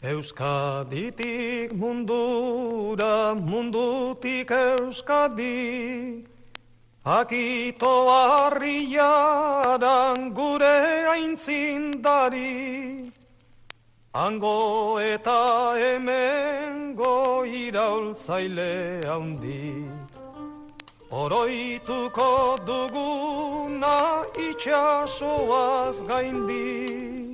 Euskaditik mundura, mundutik Euskadi, akito harriaran gure aintzindari, hango eta hemengo iraultzaile handi, oroituko duguna itxasoaz gaindi.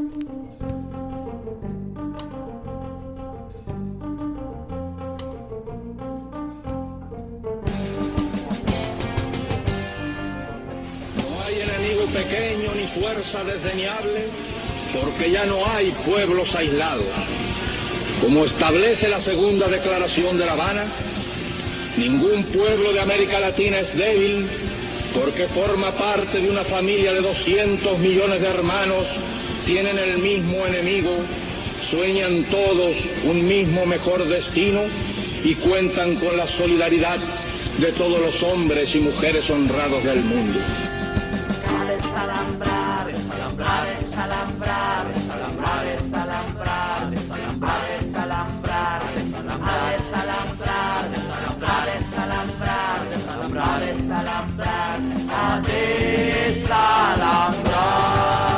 Pequeño ni fuerza desdeñable, porque ya no hay pueblos aislados. Como establece la segunda declaración de La Habana, ningún pueblo de América Latina es débil porque forma parte de una familia de 200 millones de hermanos, tienen el mismo enemigo, sueñan todos un mismo mejor destino y cuentan con la solidaridad de todos los hombres y mujeres honrados del mundo. Desalambrar, desalambrar, desalambrar, desalambrar, desalambrar, desalambrar, desalambrar, desalambrar, desalambrar, desalambrar, desalambrar, desalambrar, desalambrar, desalambrar.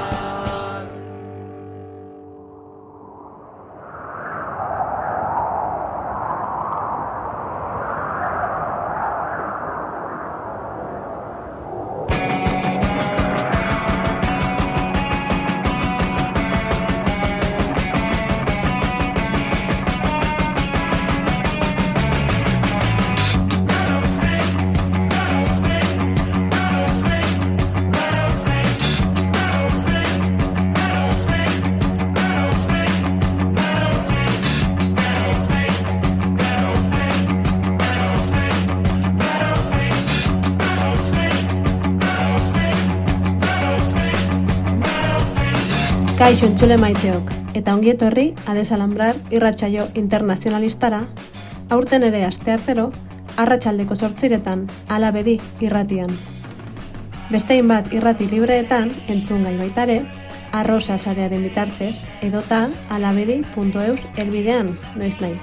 Kaixo entzule maiteok, eta ongi etorri Adesalambrar irratsaio internazionalistara, aurten ere asteartero, arratsaldeko 8:00 Alabedi irratian. Bestein bat irrati libreetan entzun gai baitare, Arrosa sarearen bitartez, edota alabedi.eus helbidean noiz nahi.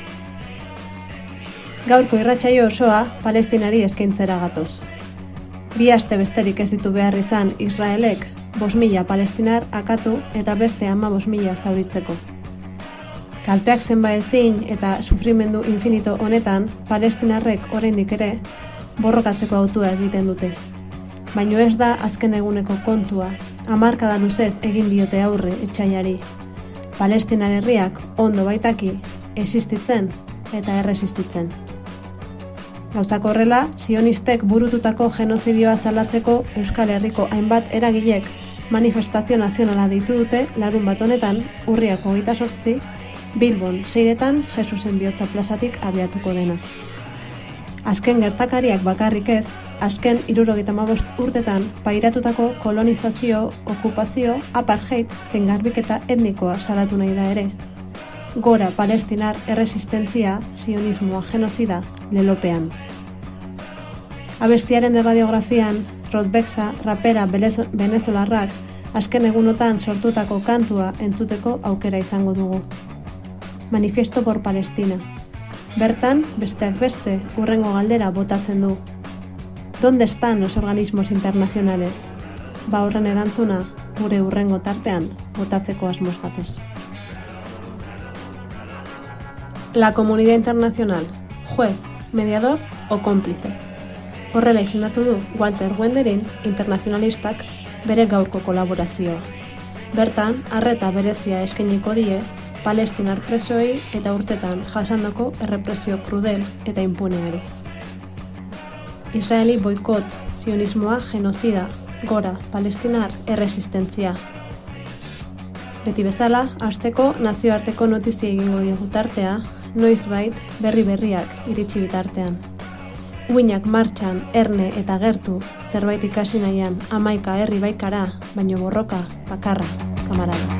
Gaurko irratsaio osoa Palestinari eskaintzera gatoz. 2 aste besterik ez ditu behar izan Israelek 5.000 palestinar akatu eta beste 15.000 zauritzeko. Kalteak zenbaezin eta sufrimendu infinito honetan, palestinarrek oraindik ere borrokatzeko autua egiten dute. Baino ez da azken eguneko kontua, hamarkada luzez egin diote aurre etsaiari. Palestinar herriak ondo baitaki existitzen eta erresistitzen. Gauzak horrela, sionistek burututako genozidioa salatzeko Euskal Herriko hainbat eragilek manifestazio nazionala deitu dute larunbat honetan, urriak 28, Bilbon 6 Jesusen bihotza plazatik abiatuko dena. Azken gertakariak bakarrik ez, azken 75 urtetan pairatutako kolonizazio, okupazio, apartheid zein garbiketa etnikoa salatu nahi da ere. Gora palestinar erresistentzia, sionismoa, genozida, lelopean. Abestiaren erradiografian, Rodbexa rapera venezolarrak azken egunotan sortutako kantua entzuteko aukera izango dugu. Manifiesto por Palestina. Bertan, besteak beste, hurrengo galdera botatzen du. ¿Dónde están los organismos internacionales? Ba horren erantzuna, gure hurrengo tartean, botatzeko asmoz gatoz. La comunidad internacional, juez, mediador o cómplice. Horrela izendatu du Walter Wenderin internazionalistak bere gaurko kolaborazioa. Bertan, arreta berezia eskainiko die palestinar presoei eta urtetan jasandako errepresio krudel eta impuneari. Israeli boikot, sionismoa, genozida, gora, palestinar, erresistentzia. Beti bezala, hasteko nazioarteko notizia egingo diogu tartea, noizbait berriak iritsi bitartean. Uinak martxan, erne eta gertu, zerbait ikasi nahian 11 herri baikara, baino borroka, bakarra, kamarada.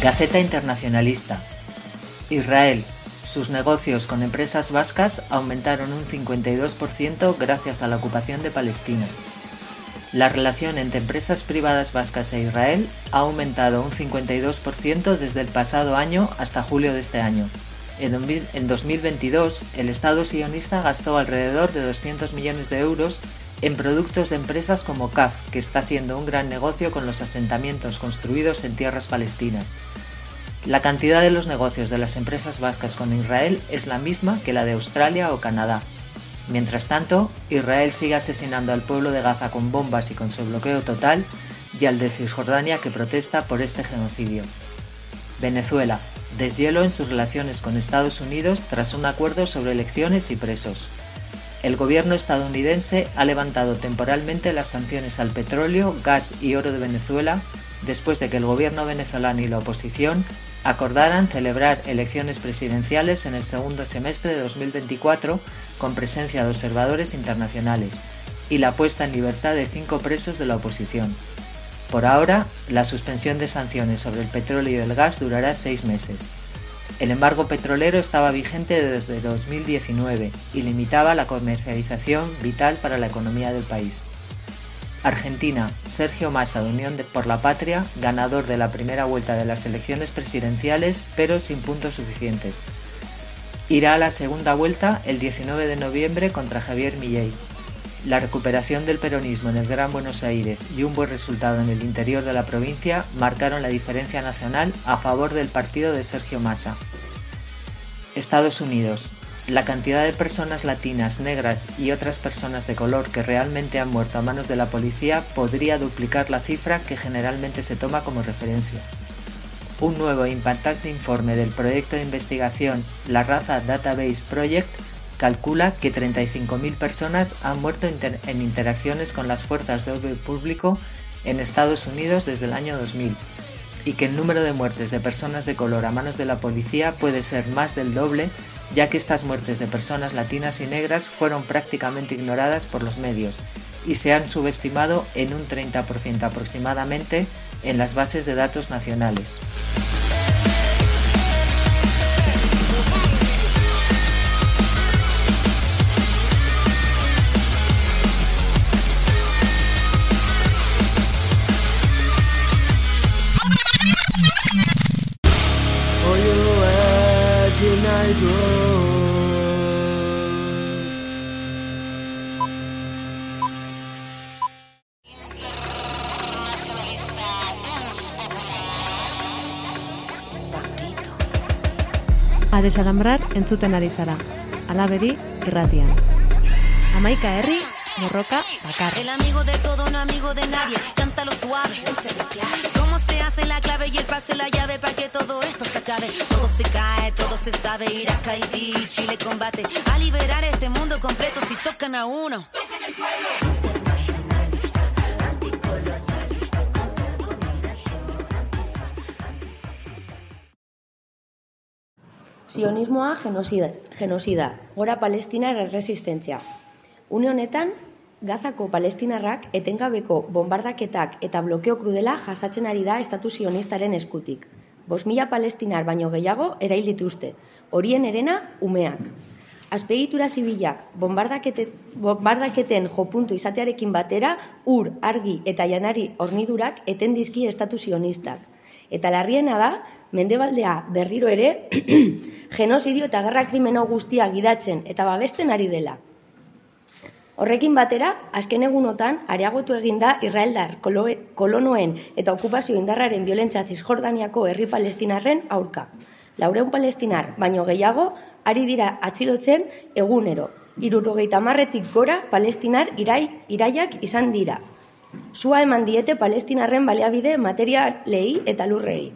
Gaceta Internacionalista. Israel. Sus negocios con empresas vascas aumentaron un 52% gracias a la ocupación de Palestina. La relación entre empresas privadas vascas e Israel ha aumentado un 52% desde el pasado año hasta julio de este año. En 2022, el Estado sionista gastó alrededor de 200 millones de euros en productos de empresas como CAF, que está haciendo un gran negocio con los asentamientos construidos en tierras palestinas. La cantidad de los negocios de las empresas vascas con Israel es la misma que la de Australia o Canadá. Mientras tanto, Israel sigue asesinando al pueblo de Gaza con bombas y con su bloqueo total, y al de Cisjordania que protesta por este genocidio. Venezuela. Deshielo en sus relaciones con Estados Unidos tras un acuerdo sobre elecciones y presos. El gobierno estadounidense ha levantado temporalmente las sanciones al petróleo, gas y oro de Venezuela después de que el gobierno venezolano y la oposición acordaran celebrar elecciones presidenciales en el segundo semestre de 2024 con presencia de observadores internacionales y la puesta en libertad de 5 presos de la oposición. Por ahora, la suspensión de sanciones sobre el petróleo y el gas durará 6 meses. El embargo petrolero estaba vigente desde 2019 y limitaba la comercialización vital para la economía del país. Argentina. Sergio Massa de Unión por la Patria, ganador de la primera vuelta de las elecciones presidenciales, pero sin puntos suficientes. Irá a la segunda vuelta el 19 de noviembre contra Javier Milei. La recuperación del peronismo en el Gran Buenos Aires y un buen resultado en el interior de la provincia marcaron la diferencia nacional a favor del partido de Sergio Massa. Estados Unidos. La cantidad de personas latinas, negras y otras personas de color que realmente han muerto a manos de la policía podría duplicar la cifra que generalmente se toma como referencia. Un nuevo e impactante informe del proyecto de investigación La Raza Database Project calcula que 35.000 personas han muerto en interacciones con las fuerzas de orden público en Estados Unidos desde el año 2000 y que el número de muertes de personas de color a manos de la policía puede ser más del doble, ya que estas muertes de personas latinas y negras fueron prácticamente ignoradas por los medios y se han subestimado en un 30% aproximadamente en las bases de datos nacionales. A desalambrar entzuten ari zara. Alabedi irratian. Hamaika herri, borroka bakarra. El amigo de todo, no amigo de nadie. Cántalo suave, échale clase. Cómo se hace la clave y el pase la llave para que todo esto se acabe. Todo se cae, todo se sabe. Irak, Haití, Chile combate a liberar este mundo completo si tocan a uno. Tocan el pueblo. Internacionalista, anticolonialista, contra dominación, antifascista. Sionismoa genozida, gora palestinar erresistentzia. Une honetan, Gazako palestinarrak etengabeko bombardaketak eta blokeo krudela jasatzen ari da estatu sionistaren eskutik. 5.000 palestinar baino gehiago erail dituzte, horien herena umeak. Azpiegitura zibilak bombardaketen jopuntu izatearekin batera, ur, argi eta janari hornidurak eten dizki estatu sionistak. Eta larriena da, Mendebaldea berriro ere genozidio eta gerra krimeno guztia gidatzen eta babesten ari dela. Horrekin batera, azken egunotan areagotu egin da israeldar kolonoen eta okupazio indarraren biolentzia Cisjordaniako herri palestinarren aurka. 400 palestinar baino gehiago ari dira atxilotzen egunero. 70-tik gora palestinar iraiak izan dira. Sua eman diete palestinarren baliabide materialei eta lurrei.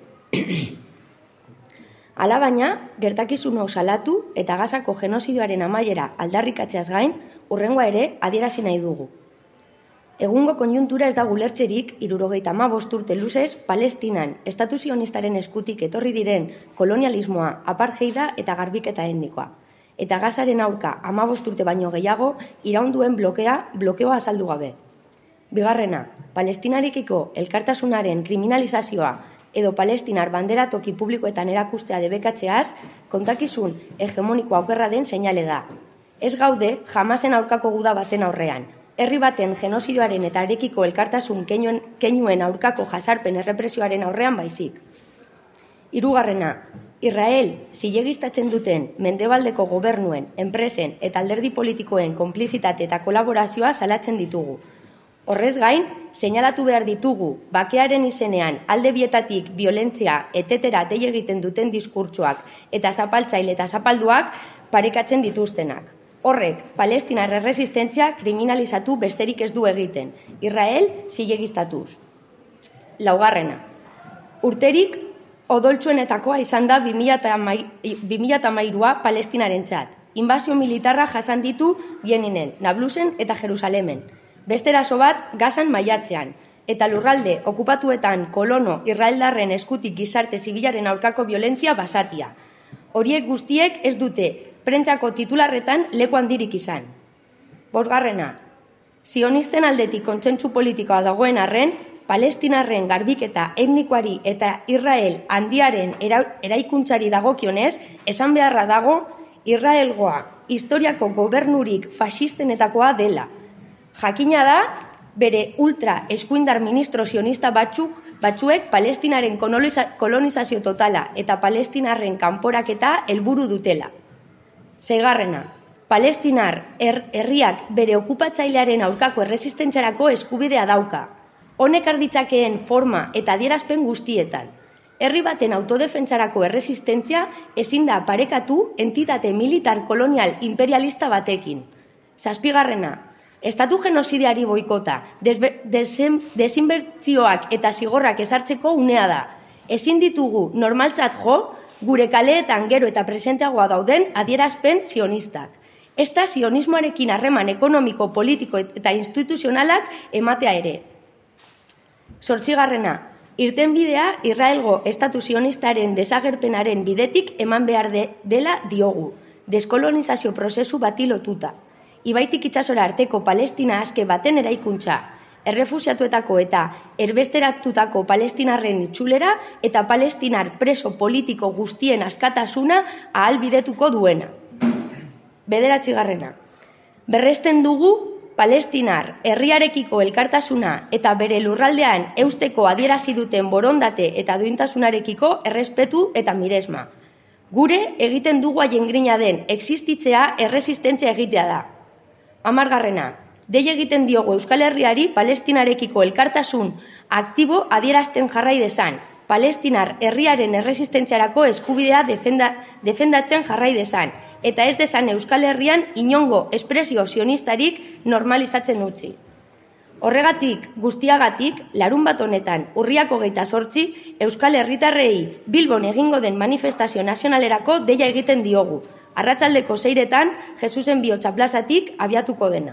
Alabaina, gertakizun hau salatu eta Gazako genozidioaren amaiera aldarrikatzeaz gain, hurrengoa ere adierazi nahi dugu. Egungo konjuntura ez da gulertzerik 75 urte luzez Palestinan estatu sionistaren eskutik etorri diren kolonialismoa, apartheida eta garbiketa etnikoa. Eta Gazaren aurka 15 urte baino gehiago iraunduen blokeoa azaldu gabe. Bigarrena, Palestinarekiko elkartasunaren kriminalizazioa edo palestinar bandera toki publikoetan erakustea debekatzeaz, kontakizun hegemoniko aukerra den seinale da. Ez gaude Hamasen aurkako guda baten aurrean. Herri baten genozidioaren eta arekiko elkartasun keinuen aurkako jasarpen errepresioaren aurrean baizik. Hirugarrena, Israel zilegistatzen duten mendebaldeko gobernuen, enpresen eta alderdi politikoen konplizitate eta kolaborazioa salatzen ditugu. Horrez gain, seinalatu behar ditugu, bakearen izenean alde bietatik violentzia etetera dei egiten duten diskurtsoak eta zapaltzaile eta zapalduak parekatzen dituztenak. Horrek, palestinar erresistentzia kriminalizatu besterik ez du egiten, Israel zilegistatuz. Laugarrena, urterik odoltsuenetakoa izan da 2013a Palestinarentzat. Inbazio militarra jasan ditu Jeninen, Nablusen eta Jerusalemen. Beste eraso bat Gazan maiatzean, eta lurralde okupatuetan kolono israeldarren eskutik gizarte zibilaren aurkako violentzia basatia. Horiek guztiek ez dute prentsako titularretan leku handirik izan. Bosgarrena, sionisten aldetik kontsentsu politikoa dagoen arren, palestinarren garbiketa etnikoari eta Israel handiaren eraikuntzari dagokionez, esan beharra dago Israelgoa historiako gobernurik fasistenetakoa dela. Jakina da, bere ultra eskuindar ministro sionista batzuek palestinaren kolonizazio totala eta palestinarren kanporaketa helburu dutela. Seigarrena, palestinar herriak bere okupatzailearen aurkako erresistentziarako eskubidea dauka. Honek arditzakeen forma eta adierazpen guztietan. Herri baten autodefentsarako erresistentzia ezin da parekatu entitate militar kolonial imperialista batekin. Zazpigarrena, estatu genozidiari boikota, desinbertzioak eta zigorrak ezartzeko unea da. Ezin ditugu normaltzat jo, gure kaleetan gero eta presenteagoa dauden adierazpen sionistak. Ez da sionismoarekin harreman ekonomiko, politiko eta instituzionalak ematea ere. Zortzigarrena, irtenbidea Israelgo estatu sionistaren desagerpenaren bidetik eman behar dela diogu, deskolonizazio prozesu bati lotuta. Ibaitik itsasora arteko Palestina aske baten eraikuntza, errefusiatuetako eta erbesteratutako palestinarren itxulera eta palestinar preso politiko guztien askatasuna ahalbidetuko duena. 9. Berresten dugu palestinar herriarekiko elkartasuna eta bere lurraldean eusteko adierazi duten borondate eta duintasunarekiko errespetu eta miresma. Gure egiten dugu haien grina den existitzea erresistentzia egitea da. 10. Dei egiten diogu Euskal Herriari palestinarekiko elkartasun aktibo adierazten jarrai dezan, palestinar herriaren erresistentziarako eskubidea defendatzen jarrai dezan, eta ez dezan Euskal Herrian inongo espresio sionistarik normalizatzen utzi. Horregatik, guztiagatik, larunbat honetan, urriak 28, Euskal Herritarrei Bilbon egingo den manifestazio nazionalerako deia egiten diogu. Arratsaldeko 6etan, Jesusen Bihotza plazatik abiatuko dena.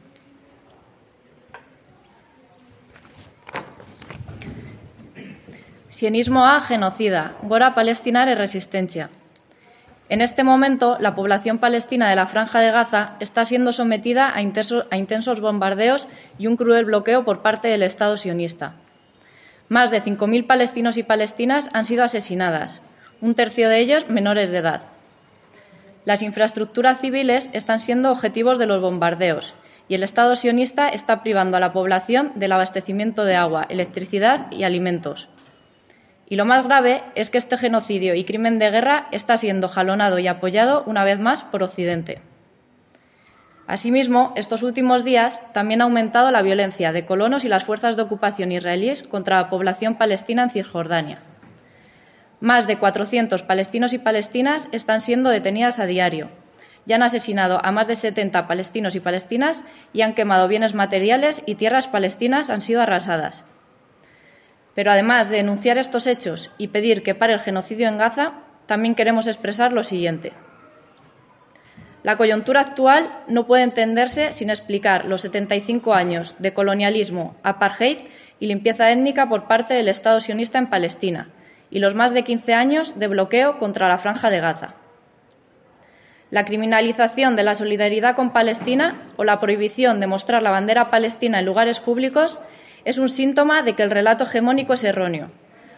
Sionismoa genocida, gora palestinar resistencia. En este momento, la población palestina de la Franja de Gaza está siendo sometida a intensos bombardeos y un cruel bloqueo por parte del Estado sionista. Más de 5.000 palestinos y palestinas han sido asesinadas, un tercio de ellos menores de edad. Las infraestructuras civiles están siendo objetivos de los bombardeos y el Estado sionista está privando a la población del abastecimiento de agua, electricidad y alimentos. Y lo más grave es que este genocidio y crimen de guerra está siendo jalonado y apoyado una vez más por Occidente. Asimismo, estos últimos días también ha aumentado la violencia de colonos y las fuerzas de ocupación israelíes contra la población palestina en Cisjordania. Más de 400 palestinos y palestinas están siendo detenidas a diario. Ya han asesinado a más de 70 palestinos y palestinas y han quemado bienes materiales y tierras palestinas han sido arrasadas. Pero además de denunciar estos hechos y pedir que pare el genocidio en Gaza, también queremos expresar lo siguiente. La coyuntura actual no puede entenderse sin explicar los 75 años de colonialismo, apartheid y limpieza étnica por parte del Estado sionista en Palestina y los más de 15 años de bloqueo contra la Franja de Gaza. La criminalización de la solidaridad con Palestina o la prohibición de mostrar la bandera palestina en lugares públicos es un síntoma de que el relato hegemónico es erróneo.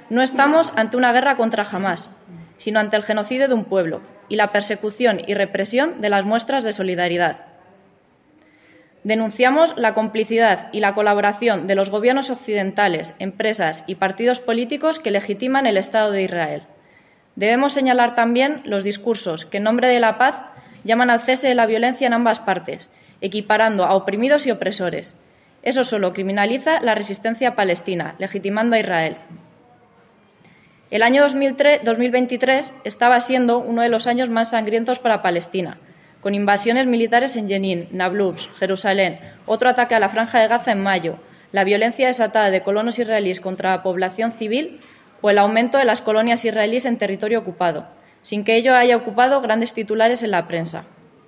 No estamos ante una guerra contra Hamás, sino ante el genocidio de un pueblo y la persecución y represión de las muestras de solidaridad. Denunciamos la complicidad y la colaboración de los gobiernos occidentales, empresas y partidos políticos que legitiman el Estado de Israel. Debemos señalar también los discursos que, en nombre de la paz, llaman al cese de la violencia en ambas partes, equiparando a oprimidos y opresores. Eso solo criminaliza la resistencia palestina, legitimando a Israel. El año 2023 estaba siendo uno de los años más sangrientos para Palestina, con invasiones militares en Jenin, Nablus, Jerusalén, otro ataque a la Franja de Gaza en mayo, la violencia desatada de colonos israelíes contra la población civil o el aumento de las colonias israelíes en territorio ocupado, sin que ello haya ocupado grandes titulares en la prensa.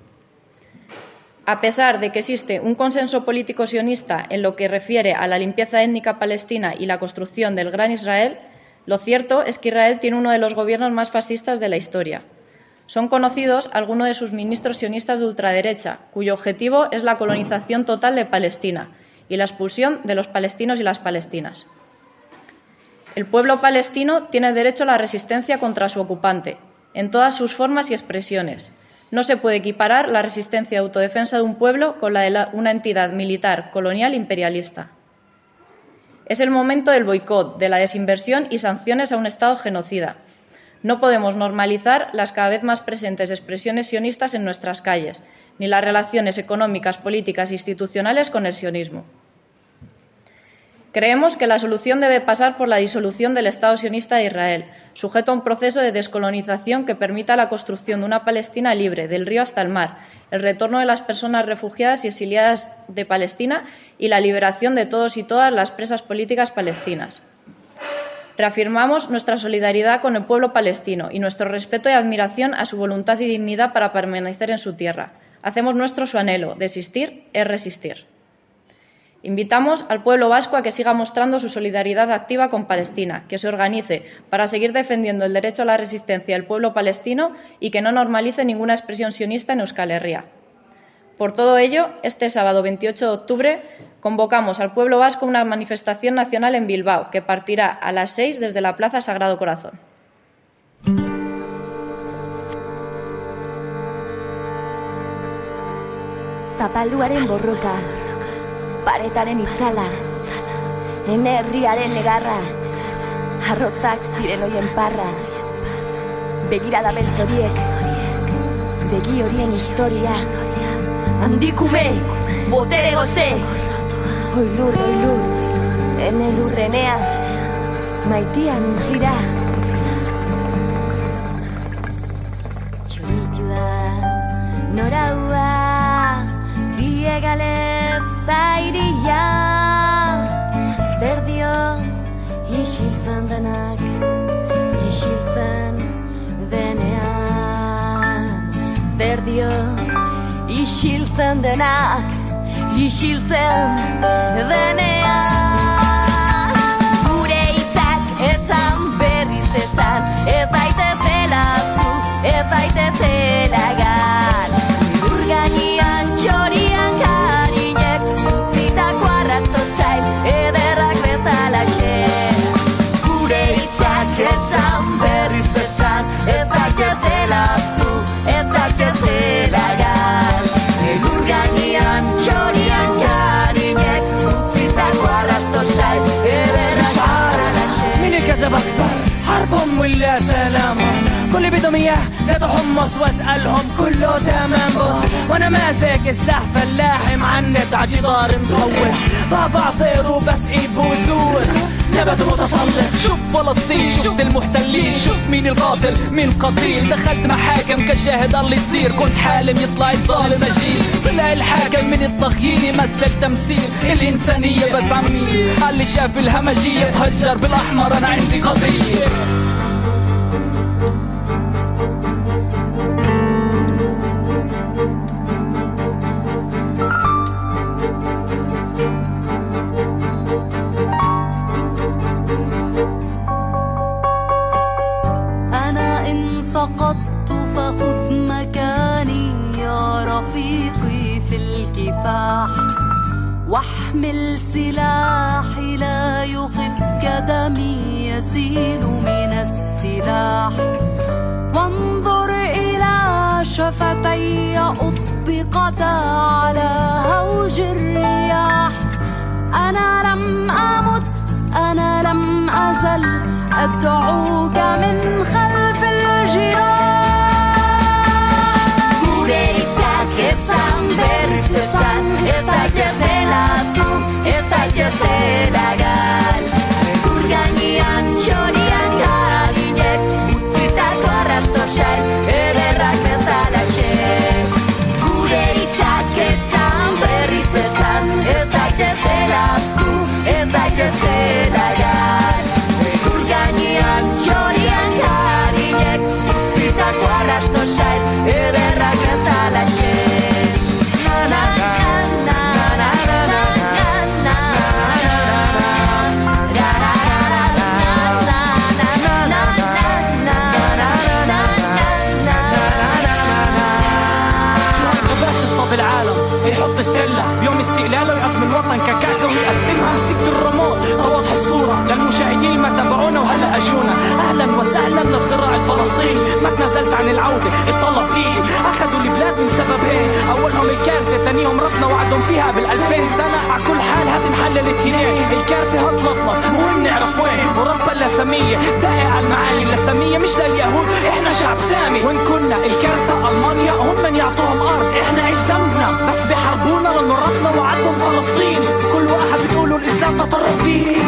A pesar de que existe un consenso político sionista en lo que refiere a la limpieza étnica palestina y la construcción del Gran Israel, lo cierto es que Israel tiene uno de los gobiernos más fascistas de la historia. Son conocidos algunos de sus ministros sionistas de ultraderecha, cuyo objetivo es la colonización total de Palestina y la expulsión de los palestinos y las palestinas. El pueblo palestino tiene derecho a la resistencia contra su ocupante, en todas sus formas y expresiones. No se puede equiparar la resistencia de autodefensa de un pueblo con la de una entidad militar, colonial, imperialista. Es el momento del boicot, de la desinversión y sanciones a un Estado genocida. No podemos normalizar las cada vez más presentes expresiones sionistas en nuestras calles, ni las relaciones económicas, políticas e institucionales con el sionismo. Creemos que la solución debe pasar por la disolución del Estado sionista de Israel, sujeto a un proceso de descolonización que permita la construcción de una Palestina libre, del río hasta el mar, el retorno de las personas refugiadas y exiliadas de Palestina y la liberación de todos y todas las presas políticas palestinas. Reafirmamos nuestra solidaridad con el pueblo palestino y nuestro respeto y admiración a su voluntad y dignidad para permanecer en su tierra. Hacemos nuestro su anhelo, de existir es resistir. Invitamos al pueblo vasco a que siga mostrando su solidaridad activa con Palestina, que se organice para seguir defendiendo el derecho a la resistencia del pueblo palestino y que no normalice ninguna expresión sionista en Euskal Herria. Por todo ello, este sábado 28 de octubre convocamos al pueblo vasco a una manifestación nacional en Bilbao, que partirá a las 6 desde la Plaza Sagrado Corazón. Zapalduaren borroka, paretaren itzala, herriaren negarra, arrotzak ziren oien parra, begirada beltz horiek, begi horien historia, handikume, botere goze, oilur, ene lurrenea, maitian zira. Txoritxua, noraua, biegale zairia, zer dio, isiltzen denak, isiltzen denean, zer dio, isiltzen denak, isiltzen denean. Gure hitzak esan berriz esan, ez daitezela zu, ez daitezela gan. Ur gainean txorian karinek, utzitako arrasto zain, ederrak bezalaxe. Gure hitzak esan berriz esan, ez daitezela zu, ez daitezela gan. Ur gainean txorian karinek, utzitako arrasto zain, ederrak bezalaxe. مين كذب أكتر حربهم ولا سلامهم كل بدهم إياه زادوا حمص واسألهم كله تمام بص وأنا ماسك سلاح فلاحي معنت عالجدار مصوح بابا طير وبسقي بودور نبت متسلط. شفت فلسطين، شفت المحتلين، شفت مين القاتل مين قتيل. دخلت محاكم كشاهد اللي يصير، كنت حالم يطلع الظالم سجين. طلع الحاكم من التخييم يمثل تمثيل الإنسانية بس عمي اللي شاف الهمجية تهجر بالأحمر. أنا عندي قضية سقطت فخذ مكاني يا رفيقي في الكفاح واحمل سلاحي لا يخفك دمي تسيل من السلاح وانظر إلى شفتي أطبقتا على هوج الرياح أنا لم أمت أنا لم أزل أدعوك من خلف الجراح Gure hitzak esan berriz esan Ez daitezela aztu, ez daitezela gal Egur gainean, txorian galinek Utzitako arrasto sail, ederrak bezalaxe Gure hitzak esan berriz esan Ez daitezela aztu, ez daitezela gal Egur gainean, txorian galinek Utzitako arrasto sail, ederrak bezalaxe بالعالم يحط ستيلا بيوم استقلاله يقدم الوطن ككعكة ويقسمها مسكة الرماد توضح الصورة للمشاهدين ما تابعونا وهلا اجونا اهلا وسهلا للصراع الفلسطيني ما تنازلت عن العودة اتطلب ايدي اخذوا البلاد من سبب هيك اولهم الكارثة تانيهم ربنا وعدهم فيها بال2000 سنة على كل حال هاد محل الاثنين الكارثة هتلطمس وين نعرف وين وربا اللسمية دقق على المعاني اللسمية مش لليهود احنا شعب سامي وين كنا الكارثة المانيا هم من يعطوهم ارض احنا ايش ذنبنا بس بيحاربونا لانه ربنا وعدهم فلسطين كل واحد بيقولوا الاسلام تطرف ديني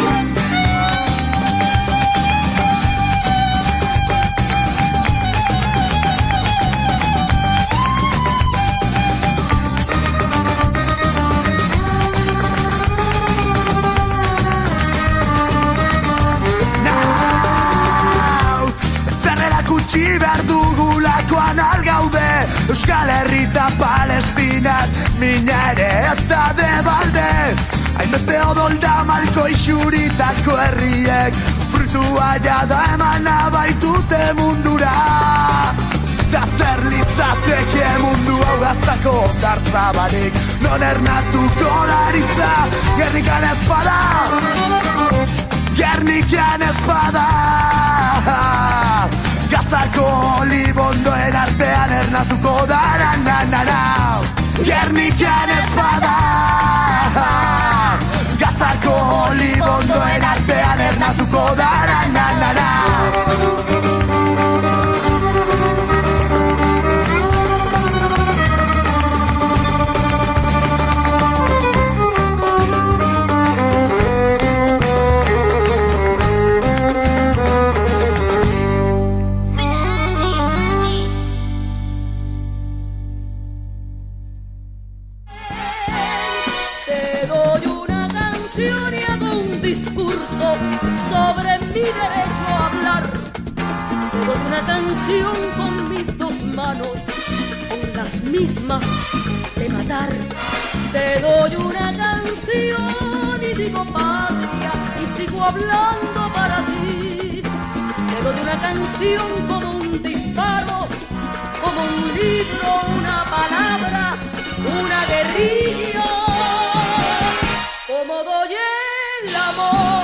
Utzi behar dugulakoan algaude Euskal Herrita Palestinak mina ere ez da debalde Hainbeste odolda malko isuritako herriek Frutua jada emana baitute mundura Da zer litzateke mundu hau gaztako ondartza barik Non ernatuko daritza Gernikan ezpada Gernikan ezpada Gazako libondoen artean ernatuko dara na-na-na Gernikan ezpada Gazako libondoen artean ernatuko dara na-na-na sobre mi derecho a hablar. Te doy una canción con mis dos manos, con las mismas de matar. Te doy una canción y digo patria y sigo hablando para ti. Te doy una canción como un disparo, como un libro, una palabra, una guerrilla, como doy el amor.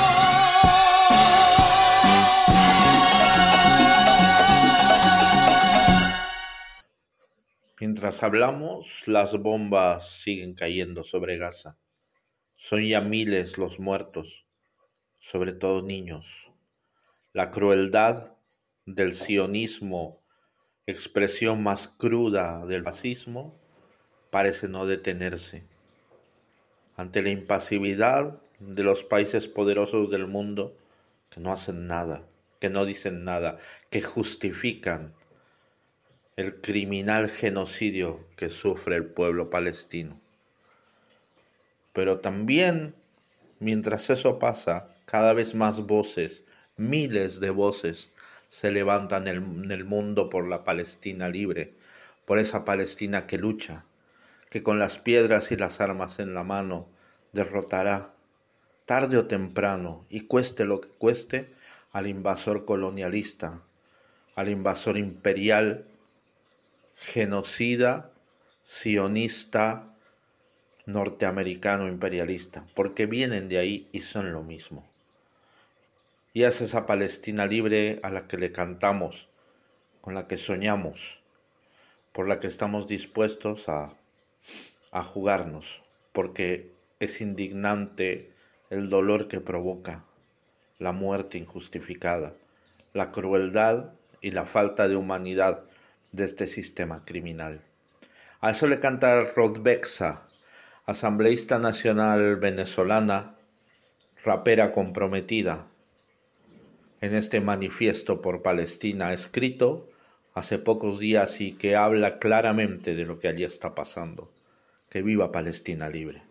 Mientras hablamos, las bombas siguen cayendo sobre Gaza. Son ya miles los muertos, sobre todo niños. La crueldad del sionismo, expresión más cruda del fascismo, parece no detenerse. Ante la impasibilidad de los países poderosos del mundo que no hacen nada, que no dicen nada, que justifican el criminal genocidio que sufre el pueblo palestino. Pero también, mientras eso pasa, cada vez más voces, miles de voces, se levantan en el mundo por la Palestina libre, por esa Palestina que lucha, que con las piedras y las armas en la mano derrotará, tarde o temprano, y cueste lo que cueste, al invasor colonialista, al invasor imperial, genocida, sionista, norteamericano imperialista, porque vienen de ahí y son lo mismo. y es esa Palestina libre a la que le cantamos, con la que soñamos, por la que estamos dispuestos a jugarnos, porque es indignante el dolor que provoca, la muerte injustificada, la crueldad y la falta de humanidad de este sistema criminal. A eso le canta Rodbexa, asambleísta nacional venezolana, rapera comprometida, en este manifiesto por Palestina escrito hace pocos días y que habla claramente de lo que allí está pasando. Que viva Palestina libre.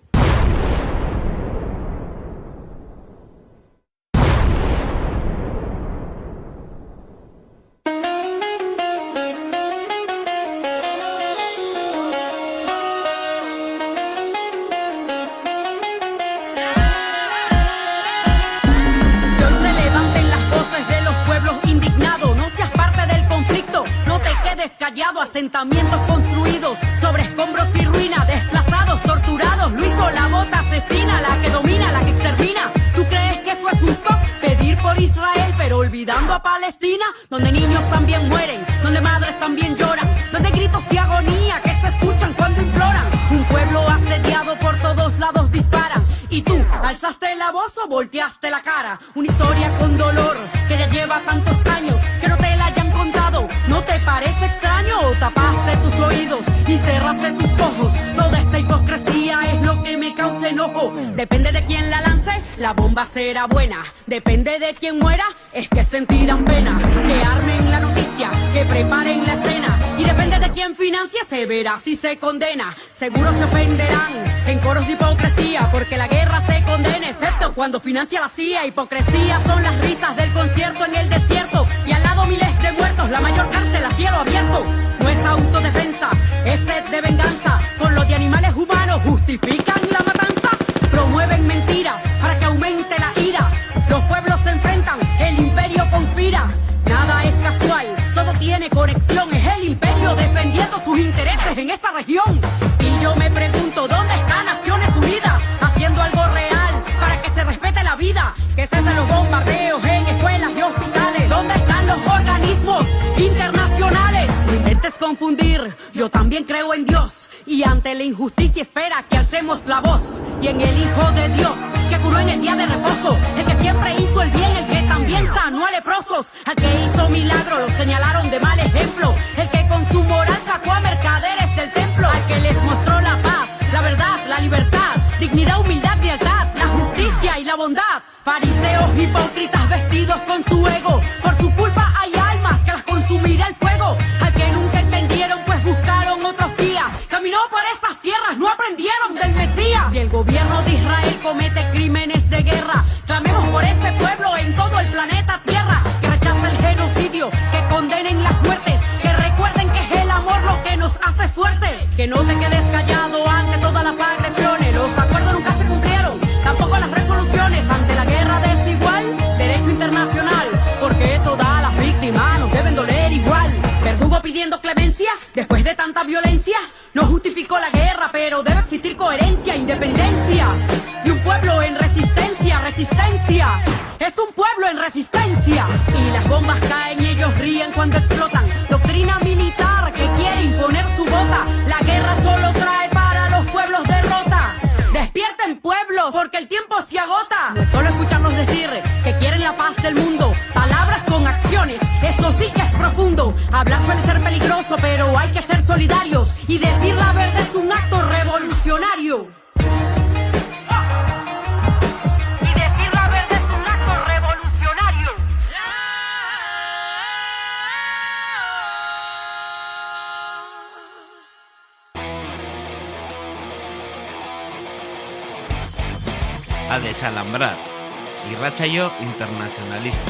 Asentamientos construidos sobre escombros y ruinas, desplazados, torturados. Lo hizo la bota asesina, la que domina, la que extermina. ¿Tú crees que eso es justo? Pedir por Israel, pero olvidando a Palestina, donde niños también mueren, donde madres también lloran, donde gritos de agonía que se escuchan cuando imploran. Un pueblo asediado por todos lados disparan. Y tú, alzaste la voz o volteaste la cara. Una historia con dolor que ya lleva tantos años que no te la hayan contado. ¿No te parece extraño o tapaste tus oídos y cerraste tus ojos? Toda esta hipocresía es lo que me causa enojo. Depende de quién la lance, la bomba será buena. Depende de quién muera, es que sentirán pena. Que armen la noticia, que preparen la escena. Y depende de quién financie, se verá si se condena. Seguro se ofenderán en coros de hipocresía, porque la guerra se condena, excepto cuando financia la CIA. Hipocresía son las risas del concierto en el desierto, y al lado miles de muertos, la mayor cárcel a cielo abierto. No es autodefensa, es sed de venganza. Con lo de animales humanos justifican la matanza. Promueven mentiras para que aumente la ira. Los pueblos se enfrentan, el imperio conspira. Nada es casual, todo tiene conexión. Es el imperio defendiendo sus intereses en esa región. Y yo me pregunto, ¿dónde está Naciones Unidas? Haciendo algo real para que se respete la vida. Que cesen los bombardeos en escuelas y hospitales. ¿Dónde están los organismos internacionales? No intentes confundir, yo también creo en Dios. Y ante la injusticia espera que alcemos la voz. Y en el Hijo de Dios, que curó en el día de reposo. El que siempre hizo el bien, el que también sanó a leprosos. Al que hizo milagro, lo señalaron de mal ejemplo. El que con su moral sacó a mercaderes del templo. Al que les mostró la paz, la verdad, la libertad, dignidad, humildad, lealtad, la justicia y la bondad. Fariseos hipócritas vestidos con su ego. Por su culpa hay almas que las consumirá el fuego. Al que nunca entendieron, pues buscaron otros guías. Caminó por esas tierras, no aprendieron del Mesías. Si el gobierno de Israel comete crímenes de guerra, clamemos por ese pueblo en todo el planeta Tierra. Que rechace el genocidio, que condenen las muertes, que recuerden que es el amor lo que nos hace fuertes. Que no te quedes callado ante todas las agresiones. Los acuerdos nunca se cumplieron, tampoco las resoluciones. Ante la guerra desigual, derecho internacional, porque todas las víctimas nos deben doler igual. Verdugo pidiendo clemencia después de tanta violencia. No justificó la guerra, pero debe existir coherencia, independencia. Y un pueblo en resistencia, resistencia. Es un pueblo en resistencia. Y las bombas caen y ellos ríen cuando explotan. Doctrina militar que quiere imponer su bota. La guerra solo trae para los pueblos derrota. Despierten pueblos, porque el tiempo se agota. No es solo escucharlos decir que quieren la paz del mundo. Palabras con acciones, eso sí que es profundo. Hablar suele ser peligroso, pero hay que ser solidarios. Y decir la verdad es un acto revolucionario. Y decir la verdad es un acto revolucionario. A desalambrar. Irratsaio internacionalista.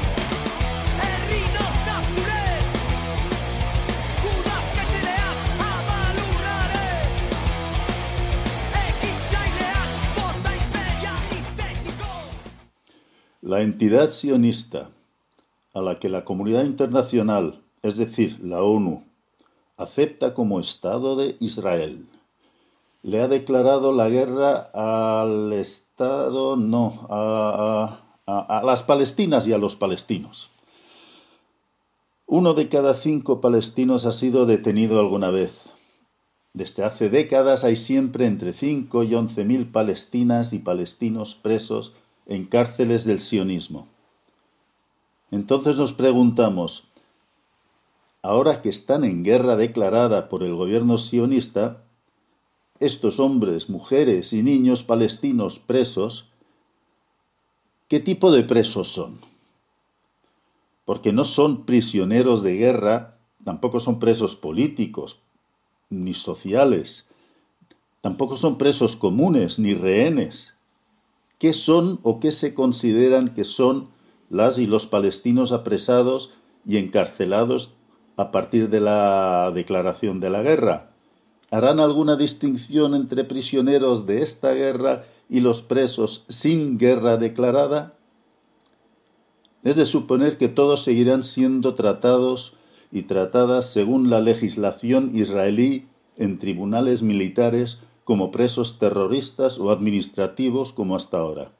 La entidad sionista, a la que la comunidad internacional, es decir, la ONU, acepta como Estado de Israel, le ha declarado la guerra al Estado, a las palestinas y a los palestinos. 1 de cada 5 palestinos ha sido detenido alguna vez. Desde hace décadas hay siempre entre 5 y 11.000 palestinas y palestinos presos en cárceles del sionismo. Entonces nos preguntamos, ahora que están en guerra declarada por el gobierno sionista, estos hombres, mujeres y niños palestinos presos, ¿qué tipo de presos son? Porque no son prisioneros de guerra, tampoco son presos políticos, ni sociales, tampoco son presos comunes, ni rehenes. ¿Qué son o qué se consideran que son las y los palestinos apresados y encarcelados a partir de la declaración de la guerra? ¿Harán alguna distinción entre prisioneros de esta guerra y los presos sin guerra declarada? Es de suponer que todos seguirán siendo tratados y tratadas según la legislación israelí en tribunales militares como presos terroristas o administrativos como hasta ahora.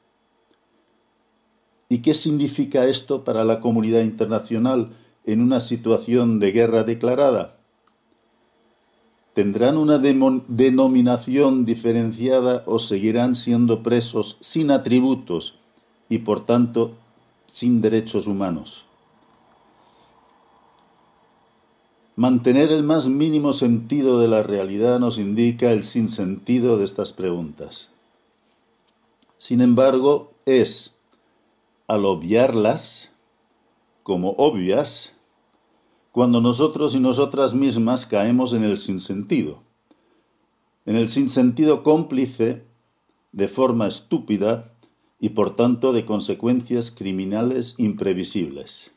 ¿Y qué significa esto para la comunidad internacional en una situación de guerra declarada? ¿Tendrán una denominación diferenciada o seguirán siendo presos sin atributos y por tanto sin derechos humanos? Mantener el más mínimo sentido de la realidad nos indica el sinsentido de estas preguntas. Sin embargo, es, al obviarlas como obvias, cuando nosotros y nosotras mismas caemos en el sinsentido cómplice de forma estúpida y por tanto de consecuencias criminales imprevisibles.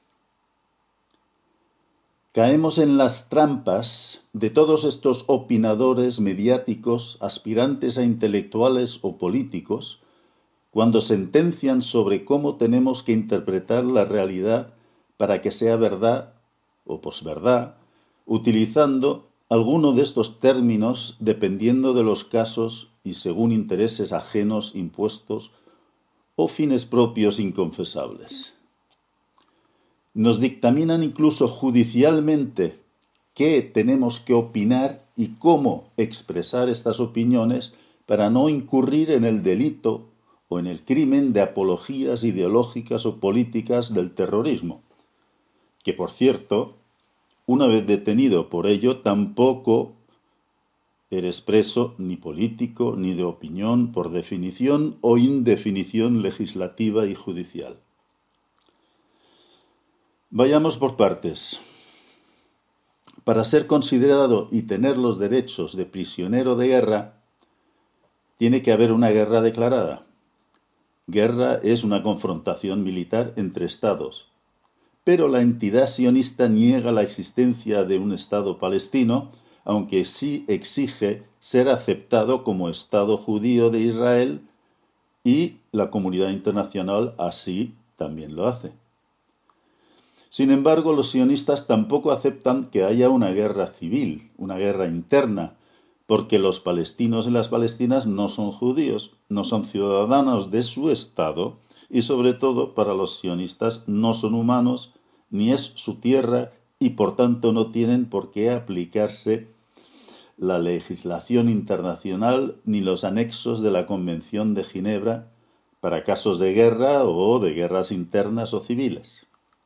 Caemos en las trampas de todos estos opinadores mediáticos, aspirantes a intelectuales o políticos, cuando sentencian sobre cómo tenemos que interpretar la realidad para que sea verdad o posverdad, utilizando alguno de estos términos dependiendo de los casos y según intereses ajenos impuestos o fines propios inconfesables. Nos dictaminan incluso judicialmente qué tenemos que opinar y cómo expresar estas opiniones para no incurrir en el delito o en el crimen de apologías ideológicas o políticas del terrorismo, que por cierto, una vez detenido por ello, tampoco eres preso ni político ni de opinión por definición o indefinición legislativa y judicial. Vayamos por partes. Para ser considerado y tener los derechos de prisionero de guerra, tiene que haber una guerra declarada. Guerra es una confrontación militar entre estados, pero la entidad sionista niega la existencia de un Estado palestino, aunque sí exige ser aceptado como Estado judío de Israel, y la comunidad internacional así también lo hace. Sin embargo, los sionistas tampoco aceptan que haya una guerra civil, una guerra interna, porque los palestinos y las palestinas no son judíos, no son ciudadanos de su Estado y sobre todo para los sionistas no son humanos, ni es su tierra y por tanto no tienen por qué aplicarse la legislación internacional ni los anexos de la Convención de Ginebra para casos de guerra o de guerras internas o civiles.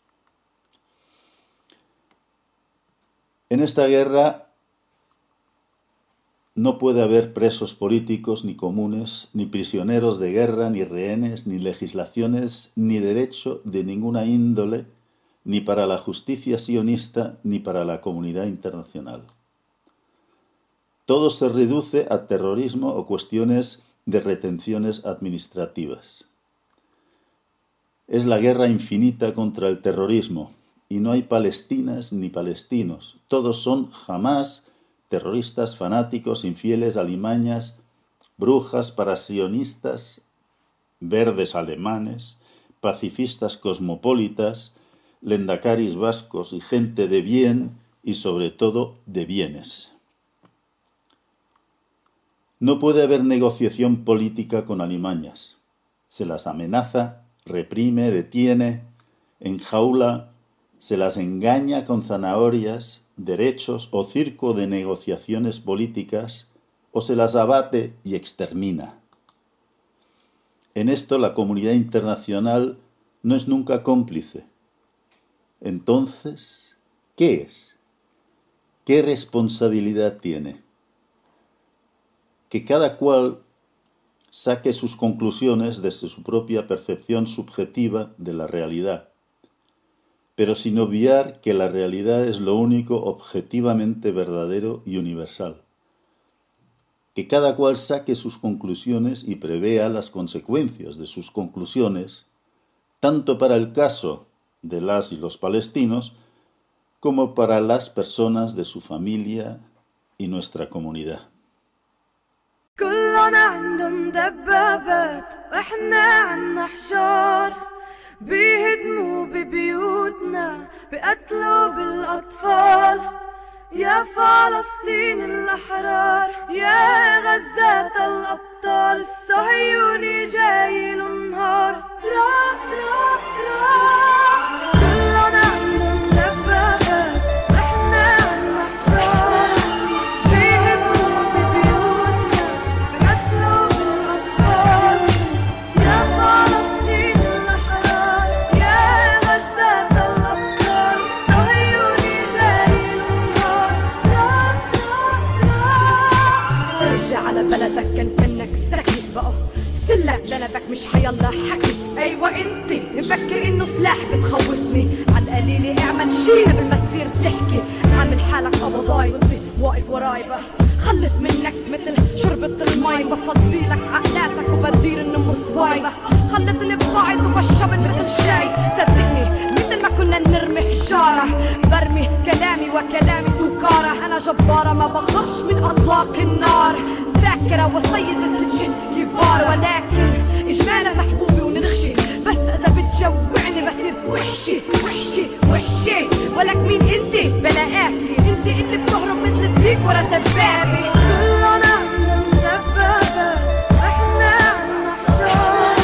En esta guerra no puede haber presos políticos ni comunes, ni prisioneros de guerra, ni rehenes, ni legislaciones, ni derecho de ninguna índole, ni para la justicia sionista, ni para la comunidad internacional. Todo se reduce a terrorismo o cuestiones de retenciones administrativas. Es la guerra infinita contra el terrorismo, y no hay palestinas ni palestinos. Todos son Hamás, terroristas fanáticos, infieles, alimañas, brujas, parasionistas, verdes alemanes, pacifistas cosmopolitas, lendakaris vascos y gente de bien y sobre todo de bienes. No puede haber negociación política con alimañas. Se las amenaza reprime, detiene, enjaula, se las engaña con zanahorias, derechos o circo de negociaciones políticas, o se las abate y extermina. En esto la comunidad internacional no es nunca cómplice. Entonces, ¿qué es? ¿Qué responsabilidad tiene? Que cada cual saque sus conclusiones desde su propia percepción subjetiva de la realidad, pero sin obviar que la realidad es lo único objetivamente verdadero y universal. Que cada cual saque sus conclusiones y prevea las consecuencias de sus conclusiones, tanto para el caso de las y los palestinos, como para las personas de su familia y nuestra comunidad. كلنا عندهم دبابات واحنا عنا حجار بيهدموا ببيوتنا بقتلوا بالأطفال يا فلسطين الأحرار يا غزة الأبطال الصهيوني جاي النهار درا درا درا كلنا عندهم دبابات واحنا عنا حجار بيهدموا ببيوتنا بقتلوا بالأطفال يا فلسطين الأحرار يا غزة الأبطال الصهيوني جاي النهار درا درا درا ارجع على بلدك كأنك سكت بقى سلك لنبك مش حيالله حكي ايوه انت مفكر انه سلاح بتخوفني عالقليلة اعمل شي قبل ما تصير تحكي عامل حالك قبضاي ضدي واقف وراي بقى خلص منك مثل شربة المي بفضيلك عقلاتك وبدير النمو صفاي خلط البعض وبالشبن مثل شاي صدقني مثل ما كنا نرمي حجارة برمي كلامي وكلامي سكارة انا جبارة ما بخافش من اطلاق النار ذاكرة وسيدة الجن كبار ولكن إجمالا محبوبي ونغشي بس إذا بتجوعني بصير وحشي وحشي وحشي ولك مين انت بلا قافية انت اللي بتهرب مثل الديك ورا دبابي كلنا عندنا دبابات واحنا عنا حجار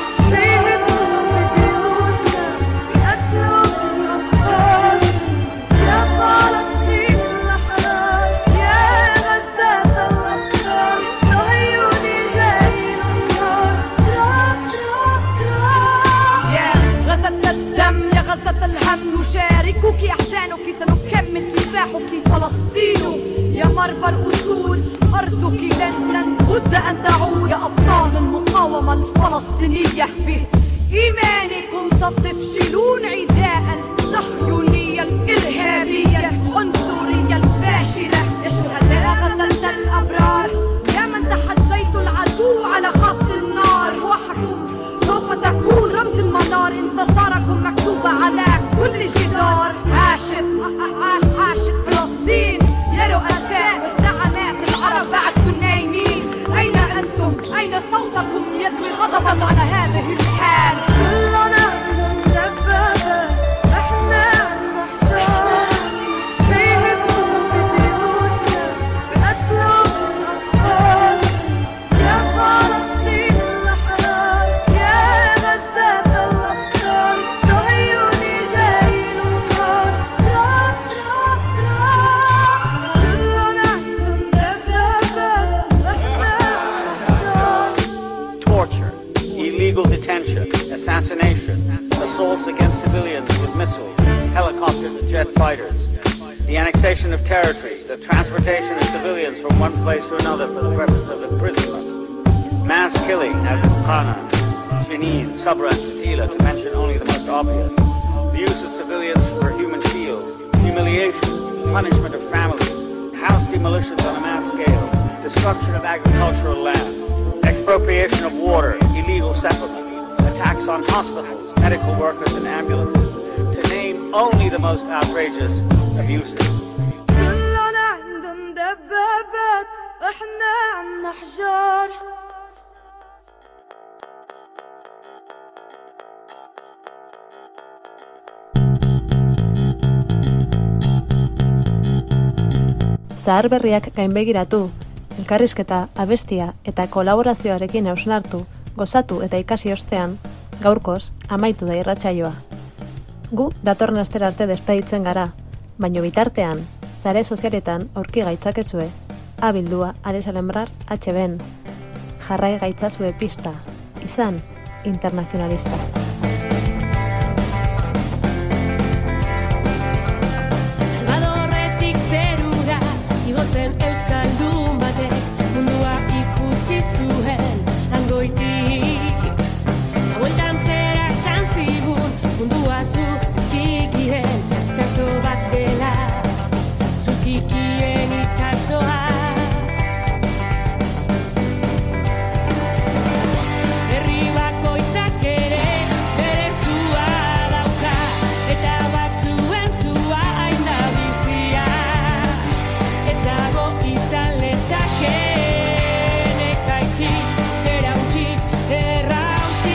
بيهدموا ببيوتنا بقتلوا بالأطفال يا فلسطين الأحرار يا غزة الأبطال الصهيوني جاي النهار درا درا درا يا غزة الدم يا غزة الهم نشاركك أحزانك سنكمل كفاحك فلسطين يا مربى الأسود أرضك لن بد أن تعود يا أبطال المقاومة الفلسطينية بإيمانكم ستفشلون عداء الصهيونية الإرهابية العنصرية الفاشلة يا شهداء غزة الأبرار يا من تحديت العدو على خط النار وحكم سوف تكون رمز المنار انتصاركم مكتوبة على كل جدار عاشت عاشت فلسطين يا رؤساء والزعماء العرب بعدكم نايمين أين أنتم أين صوتكم يدوي غضبا على هذه الحال كلنا عندنا دبابات احنا عنا حجار بيهدموا ببيوتنا بقتلوا بالأطفال يا فلسطين الأحرار يا غزة الأبطال الصهيوني جاي النهار درا درا درا كلنا عندنا دبابات احنا عنا حجار Torture, illegal detention, assassination, assaults against civilians with missiles, helicopters and jet fighters, the annexation of territory, the transportation of civilians from one place to another for the purpose of imprisonment, mass killing as in Qana, Jenin, Sabra and Shatila, to mention only the most obvious, the use of civilians for human shields, humiliation, punishment of families, house demolitions on a mass scale, destruction of agricultural land, expropriation of water, illegal settlement, attacks on hospitals, medical workers and ambulances, to name only the most outrageous abuses. كلنا عندنا دبابات احنا عنا حجار Zahar berriak gainbegiratu, elkarrizketa, abestia eta kolaborazioarekin hausnartu, gozatu eta ikasi ostean, Gaurkoz, amaitu da irratsaioa. Gu datorren astera arte despeditzen gara, baino bitartean, sare sozialetan aurki gaitzakezue, abildua adesalembrar HBen. Jarrai gaitzazue pista, izan internazionalista. Salvadorretik zerura, igo zen euskaldun batek, mundua ikusi zuen hangoitik. Bueltan zera esan zigun, mundua zu txikien itxaso bat dela, zu txikien itxasoa. Herri bakoitzak ere bere zua dauka, eta batzuen zua hain da bizia. Ez dago itzal lezakeen ekaitzi, erautzi, errautzi.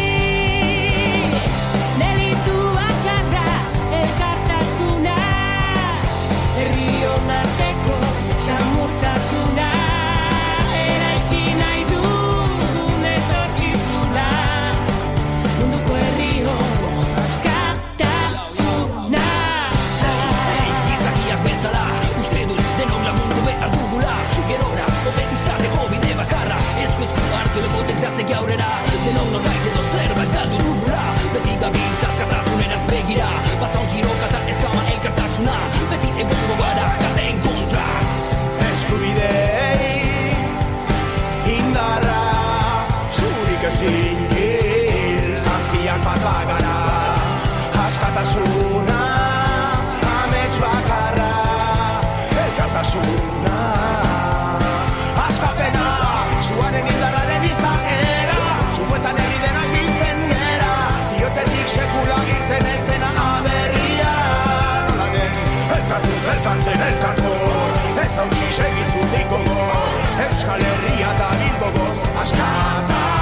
Delitu bakarra elkartasuna, herrion arteko samurtasuna, eraiki nahi dugun etorkizuna, munduko herrion askatasuna. Gizakiak bezala, uste dut denon lagundu behar dugula, gerora, hobe izateko bide bakarra, esku hartu lepotek segi aurrera, denon norbait edo zerbait galdu dugula, beti gabiltza askatasunerantz begira, batzaun tiroka eta eskama elkartasuna, beti egongo gara jaten kontra. Eskubidei indarra zurik ezin hil, zazpiak bat bagara, askatasuna amets bakarra, elkartasuna askapena, zuaren indarraren izaera, zuetan herri denak biltzen gera, bihotzetik sekula irten ez dena aberria. Nola den, elkartuz elkartzen elkartor, ez hautsi segizutik gogo, Euskal Herria da bilbogoz askata.